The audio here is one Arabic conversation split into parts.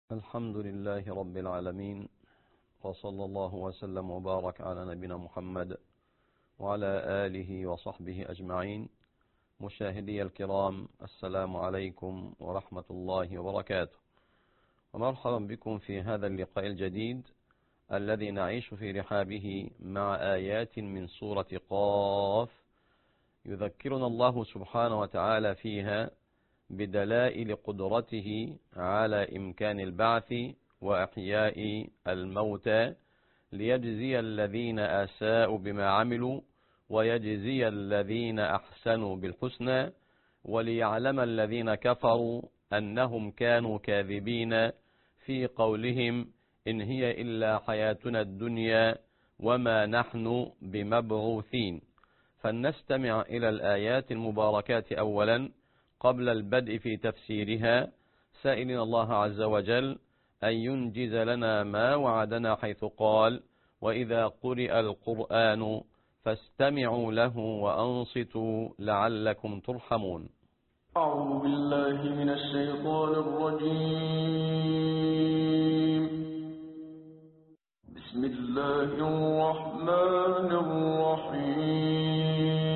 الحمد لله رب العالمين، وصلى الله وسلم وبارك على نبينا محمد وعلى آله وصحبه أجمعين. مشاهدي الكرام، السلام عليكم ورحمة الله وبركاته، ومرحبا بكم في هذا اللقاء الجديد الذي نعيش في رحابه مع آيات من سورة قاف، يذكرنا الله سبحانه وتعالى فيها بدلائل قدرته على إمكان البعث وإحياء الموتى، ليجزي الذين أساءوا بما عملوا ويجزي الذين أحسنوا بالحسنى، وليعلم الذين كفروا أنهم كانوا كاذبين في قولهم إن هي إلا حياتنا الدنيا وما نحن بمبعوثين. فلنستمع إلى الآيات المباركات أولا قبل البدء في تفسيرها، سائلين الله عز وجل أن ينجز لنا ما وعدنا، حيث قال: وإذا قرئ القرآن فاستمعوا له وأنصتوا لعلكم ترحمون. أعوذ بالله من الشيطان الرجيم. بسم الله الرحمن الرحيم.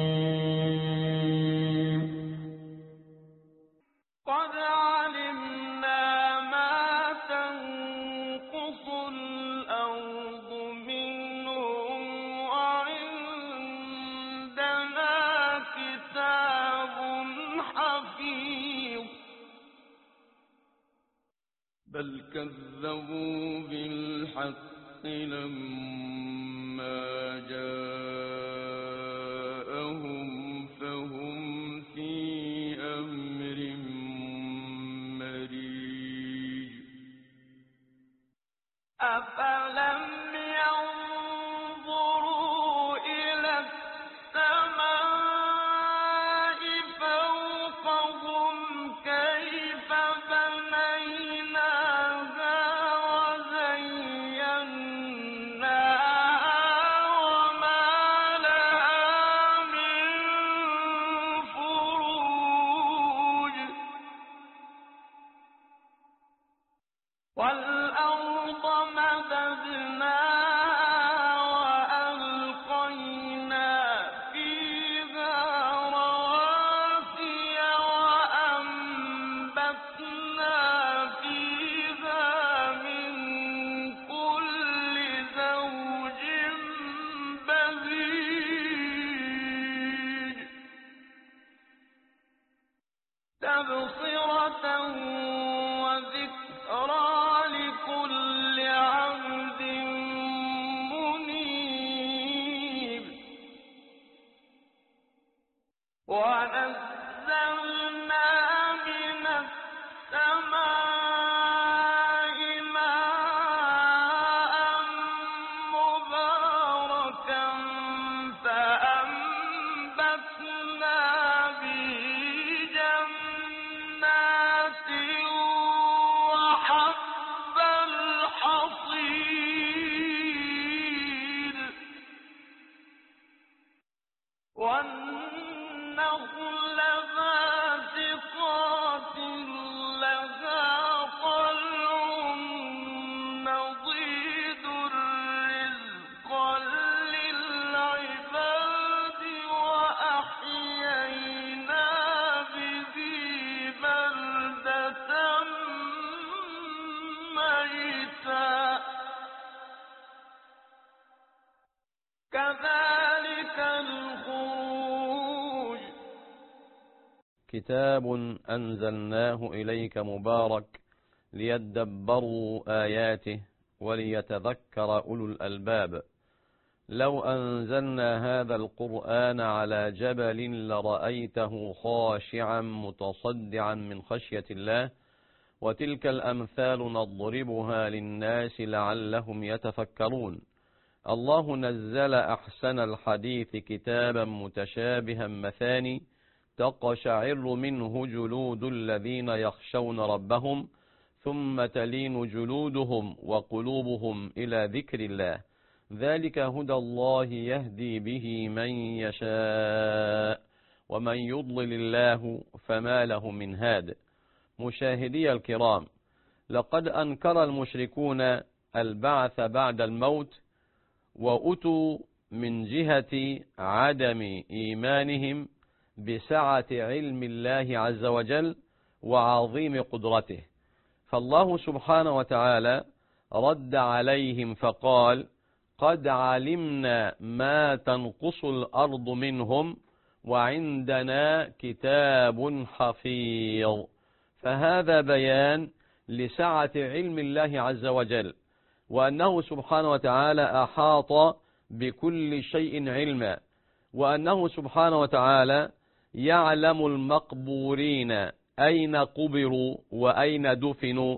قد علمنا ما تنقص الأرض منهم وعندنا كتاب حفيظ. بل كذبوا بالحق لما جاءهم فهم في أمر مريج. أفلم ينظروا إلى السماء فوقهم كيف بنيناها وزيناها وما لها من فروج. والأرض مددناها وألقينا فيها رواسي وأنبتنا فيها من كل زوج بهيج. تبصرة وذكرى لكل عبد منيب. ونزلنا من السماء ماء مباركا فأنبتنا به جنات وحب الحصيد. والنخل باسقات لها طلع نضيد رزقا للعباد وأحيينا به بلدة ميتا. كذلك الخروج. كتاب أنزلناه إليك مبارك ليدبروا آياته وليتذكر أولو الألباب. لو أنزلنا هذا القرآن على جبل لرأيته خاشعا متصدعا من خشية الله، وتلك الأمثال نضربها للناس لعلهم يتفكرون. الله نزل أحسن الحديث كتابا متشابها مثاني تقشعر منه جلود الذين يخشون ربهم ثم تلين جلودهم وقلوبهم إلى ذكر الله، ذلك هدى الله يهدي به من يشاء ومن يضلل الله فما له من هاد. مشاهدي الكرام، لقد أنكر المشركون البعث بعد الموت، وأتوا من جهة عدم إيمانهم بسعة علم الله عز وجل وعظيم قدرته. فالله سبحانه وتعالى رد عليهم فقال: قد علمنا ما تنقص الأرض منهم وعندنا كتاب حفيظ. فهذا بيان لسعة علم الله عز وجل، وأنه سبحانه وتعالى أحاط بكل شيء علما، وأنه سبحانه وتعالى يعلم المقبورين أين قبروا وأين دفنوا،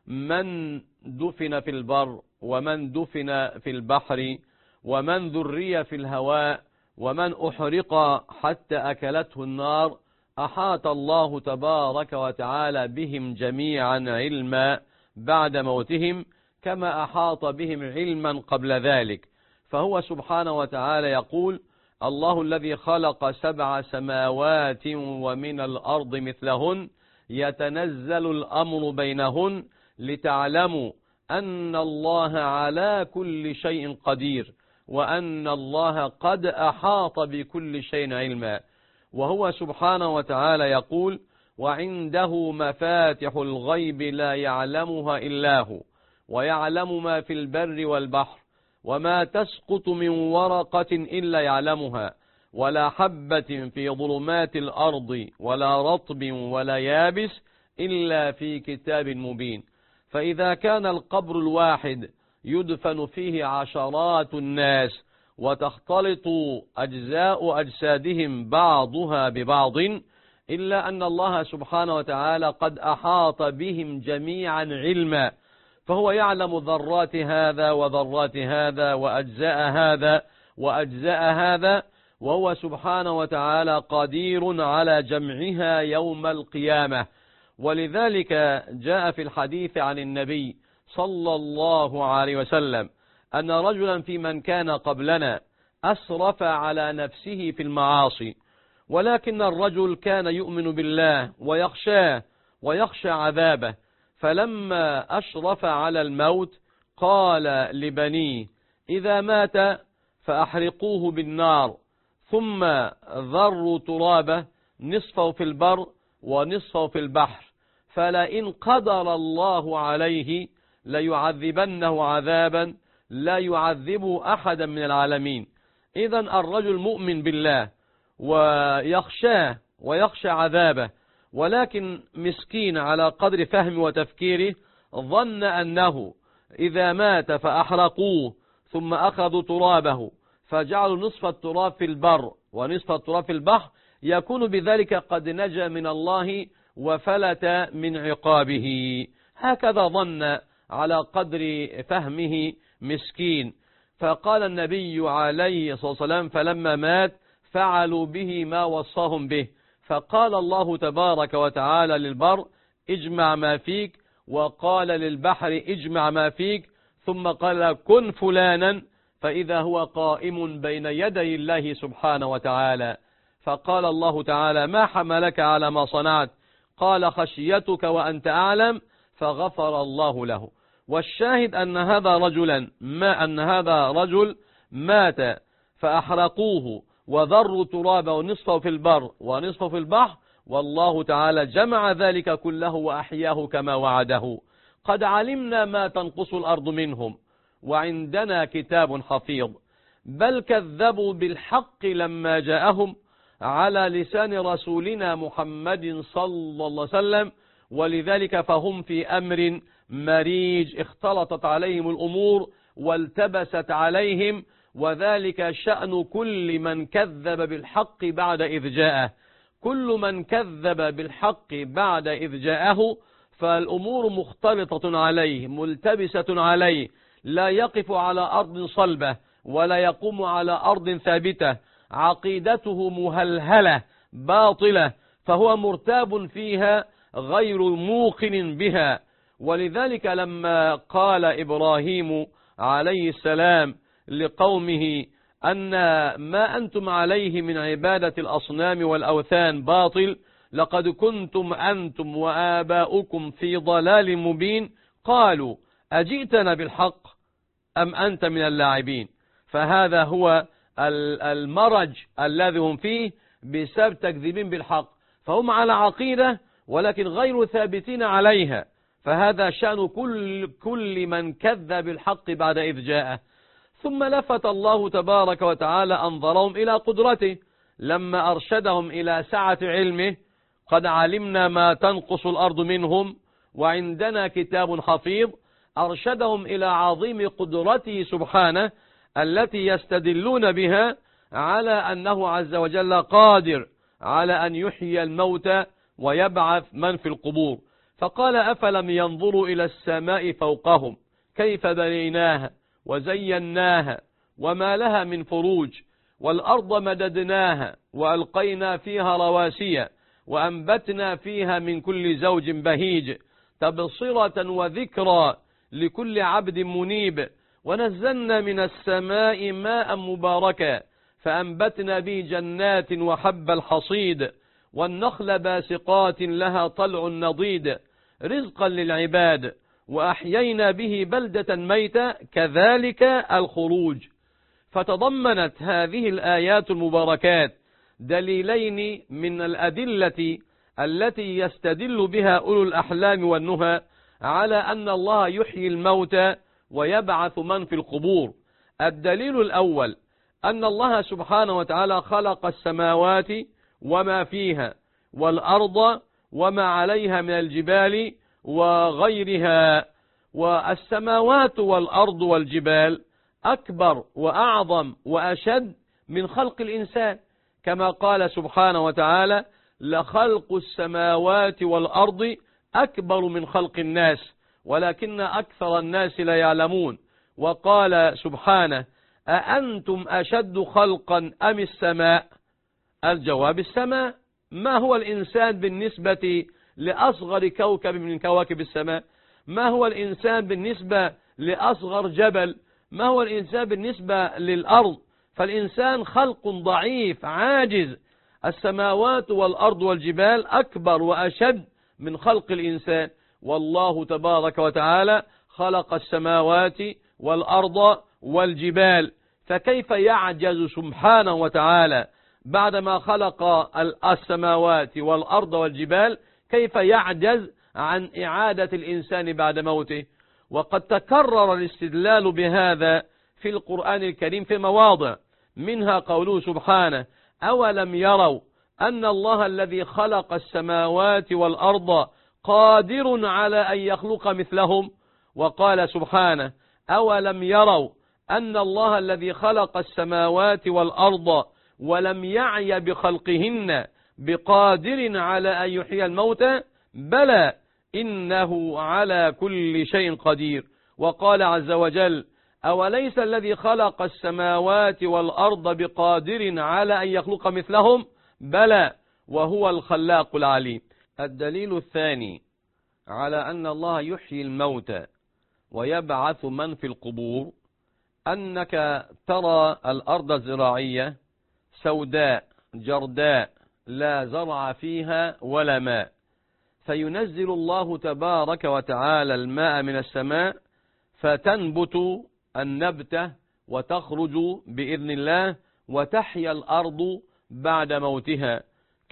من دفن في البر ومن دفن في البحر، ومن ذري في الهواء، ومن أحرق حتى أكلته النار. أحاط الله تبارك وتعالى بهم جميعا علما بعد موتهم، كما أحاط بهم علما قبل ذلك. فهو سبحانه وتعالى يقول: الله الذي خلق 7 سماوات ومن الأرض مثلهن يتنزل الأمر بينهن لتعلموا أن الله على كل شيء قدير، وأن الله قد أحاط بكل شيء علما. وهو سبحانه وتعالى يقول: وعنده مفاتح الغيب لا يعلمها إلا هو، ويعلم ما في البر والبحر، وما تسقط من ورقة إلا يعلمها، ولا حبة في ظلمات الأرض ولا رطب ولا يابس إلا في كتاب مبين. فإذا كان القبر الواحد يدفن فيه عشرات الناس وتختلط أجزاء أجسادهم بعضها ببعض، إلا أن الله سبحانه وتعالى قد أحاط بهم جميعا علما، فهو يعلم ذرات هذا وذرات هذا وأجزاء هذا وأجزاء هذا، وهو سبحانه وتعالى قدير على جمعها يوم القيامة. ولذلك جاء في الحديث عن النبي صلى الله عليه وسلم أن رجلا في من كان قبلنا أسرف على نفسه في المعاصي، ولكن الرجل كان يؤمن بالله ويخشاه ويخشى عذابه، فلما أشرف على الموت قال لبنيه: إذا مات فأحرقوه بالنار، ثم ذروا ترابه نصفه في البر ونصفه في البحر، فلئن قدر الله عليه ليعذبنه عذابا لا يعذب أحدا من العالمين. إذن الرجل مؤمن بالله ويخشاه ويخشى عذابه، ولكن مسكين على قدر فهم وتفكيره ظن أنه إذا مات فأحرقوه ثم أخذوا ترابه فجعلوا نصف التراب في البر ونصف التراب في البحر، يكون بذلك قد نجا من الله وفلت من عقابه. هكذا ظن على قدر فهمه مسكين. فقال النبي عليه الصلاة والسلام: فلما مات فعلوا به ما وصاهم به، فقال الله تبارك وتعالى للبر: اجمع ما فيك، وقال للبحر: اجمع ما فيك، ثم قال: كن فلانا، فإذا هو قائم بين يدي الله سبحانه وتعالى. فقال الله تعالى: ما حملك على ما صنعت؟ قال: خشيتك وأنت أعلم، فغفر الله له. والشاهد أن هذا رجل مات فأحرقوه وذروا ترابه نصفه في البر ونصفه في البحر، والله تعالى جمع ذلك كله وأحياه كما وعده. قد علمنا ما تنقص الأرض منهم وعندنا كتاب حفيظ. بل كذبوا بالحق لما جاءهم على لسان رسولنا محمد صلى الله عليه وسلم، ولذلك فهم في أمر مريج، اختلطت عليهم الأمور والتبست عليهم، وذلك شأن كل من كذب بالحق بعد إذ جاءه. كل من كذب بالحق بعد إذ جاءه فالأمور مختلطة عليه ملتبسة عليه، لا يقف على أرض صلبة ولا يقوم على أرض ثابتة، عقيدته مهلهلة باطلة، فهو مرتاب فيها غير موقن بها. ولذلك لما قال إبراهيم عليه السلام لقومه أن ما أنتم عليه من عبادة الأصنام والأوثان باطل، لقد كنتم أنتم وآباؤكم في ضلال مبين، قالوا أجئتنا بالحق أم أنت من اللاعبين؟ فهذا هو المرج الذي هم فيه بسبب تكذيبين بالحق، فهم على عقيدة ولكن غير ثابتين عليها، فهذا شأن كل من كذب بالحق بعد إذ جاءه. ثم لفت الله تبارك وتعالى أنظرهم إلى قدرته لما أرشدهم إلى سعة علمه: قد علمنا ما تنقص الأرض منهم وعندنا كتاب حفيظ. أرشدهم إلى عظيم قدرته سبحانه التي يستدلون بها على أنه عز وجل قادر على أن يحيي الموتى ويبعث من في القبور. فقال: أفلم ينظروا إلى السماء فوقهم كيف بنيناها وزيناها وما لها من فروج، والأرض مددناها وألقينا فيها رواسي وأنبتنا فيها من كل زوج بهيج تبصرة وذكرى لكل عبد منيب، ونزلنا من السماء ماء مباركا فأنبتنا به جنات وحب الحصيد والنخل باسقات لها طلع نضيد رزقا للعباد وأحيينا به بلدة ميتة كذلك الخروج. فتضمنت هذه الآيات المباركات دليلين من الأدلة التي يستدل بها أولو الأحلام والنهى على أن الله يحيي الموتى ويبعث من في القبور. الدليل الأول أن الله سبحانه وتعالى خلق السماوات وما فيها والأرض وما عليها من الجبال وغيرها، والسماوات والأرض والجبال أكبر وأعظم وأشد من خلق الإنسان، كما قال سبحانه وتعالى: لخلق السماوات والأرض أكبر من خلق الناس ولكن أكثر الناس لا يعلمون. وقال سبحانه: أأنتم أشد خلقا أم السماء؟ الجواب السماء. ما هو الإنسان بالنسبة لأصغر كوكب من كواكب السماء؟ ما هو الإنسان بالنسبة لأصغر جبل؟ ما هو الإنسان بالنسبة للأرض؟ فالإنسان خلق ضعيف عاجز. السماوات والأرض والجبال أكبر وأشد من خلق الإنسان، والله تبارك وتعالى خلق السماوات والأرض والجبال، فكيف يعجز سبحانه وتعالى بعدما خلق السماوات والأرض والجبال؟ كيف يعجز عن إعادة الإنسان بعد موته؟ وقد تكرر الاستدلال بهذا في القرآن الكريم في مواضع، منها قوله سبحانه: أولم يروا أن الله الذي خلق السماوات والأرض قادر على أن يخلق مثلهم. وقال سبحانه: أولم يروا أن الله الذي خلق السماوات والأرض ولم يعي بخلقهن بقادر على أن يحيي الموتى بلى إنه على كل شيء قدير. وقال عز وجل: أوليس الذي خلق السماوات والأرض بقادر على أن يخلق مثلهم بلى وهو الخلاق العليم. الدليل الثاني على أن الله يحيي الموتى ويبعث من في القبور أنك ترى الأرض الزراعية سوداء جرداء لا زرع فيها ولا ماء، فينزل الله تبارك وتعالى الماء من السماء فتنبت النبتة وتخرج بإذن الله وتحيا الأرض بعد موتها،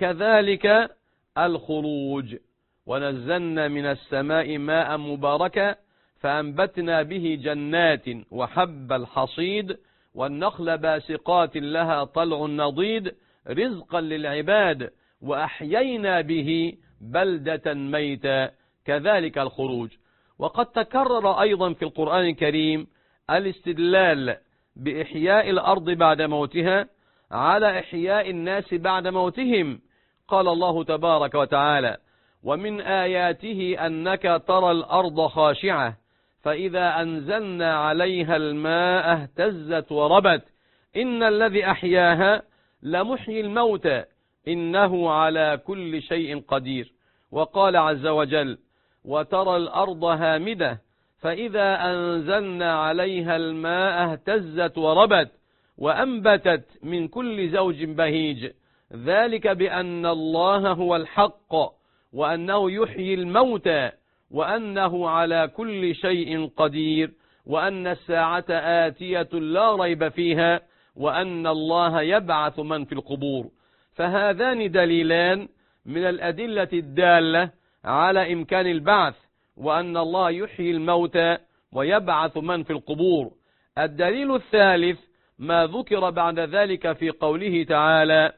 كذلك الخروج. ونزلنا من السماء ماء مباركا فأنبتنا به جنات وحب الحصيد والنخل باسقات لها طلع نضيد رزقا للعباد وأحيينا به بلدة ميتا كذلك الخروج. وقد تكرر أيضا في القرآن الكريم الاستدلال بإحياء الأرض بعد موتها على إحياء الناس بعد موتهم. قال الله تبارك وتعالى: ومن آياته أنك ترى الأرض خاشعة فإذا أنزلنا عليها الماء اهتزت وربت إن الذي أحياها لمحيي الموتى إنه على كل شيء قدير. وقال عز وجل: وترى الأرض هامدة فإذا أنزلنا عليها الماء اهتزت وربت وأنبتت من كل زوج بهيج ذلك بأن الله هو الحق وأنه يحيي الموتى وأنه على كل شيء قدير، وأن الساعة آتية لا ريب فيها، وأن الله يبعث من في القبور. فهذان دليلان من الأدلة الدالة على إمكان البعث، وأن الله يحيي الموتى ويبعث من في القبور. الدليل الثالث ما ذكر بعد ذلك في قوله تعالى: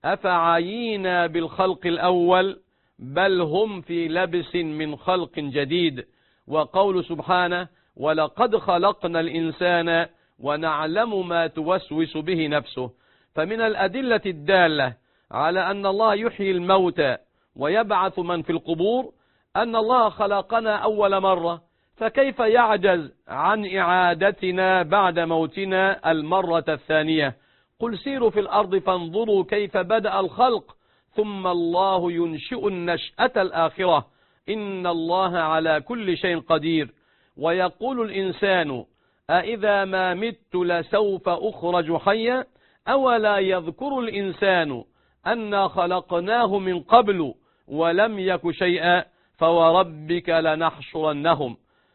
أفعينا بالخلق الأول بل هم في لبس من خلق جديد، وقول سبحانه: ولقد خلقنا الإنسان ونعلم ما توسوس به نفسه. فمن الأدلة الدالة على أن الله يحيي الموتى ويبعث من في القبور أن الله خلقنا أول مرة، فكيف يعجز عن إعادتنا بعد موتنا المرة الثانية؟ قل سيروا في الأرض فانظروا كيف بدأ الخلق ثم الله ينشئ النشأة الآخرة، إن الله على كل شيء قدير. ويقول الإنسان: أإذا ما مت لسوف أخرج حيا، أولا يذكر الإنسان أنا خلقناه من قبل ولم يك شيئا فوربك لنحشرنهم.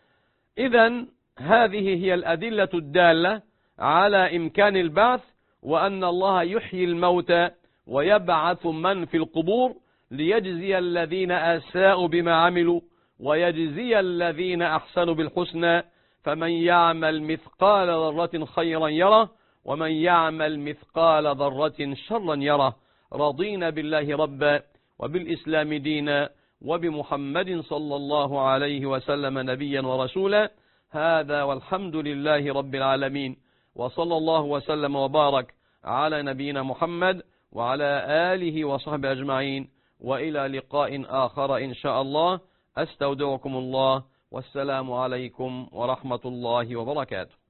إذن هذه هي الأدلة الدالة على إمكان البعث، وأن الله يحيي الموتى ويبعث من في القبور ليجزي الذين أساءوا بما عملوا ويجزي الذين أحسنوا بالحسنى. فمن يعمل مثقال ذرة خيرا يره ومن يعمل مثقال ذرة شرا يره. رضينا بالله ربا وبالإسلام دينا وبمحمد صلى الله عليه وسلم نبيا ورسولا. هذا والحمد لله رب العالمين، وصلى الله وسلم وبارك على نبينا محمد وعلى آله وصحبه أجمعين، وإلى لقاء آخر إن شاء الله. أستودعكم الله، والسلام عليكم ورحمة الله وبركاته.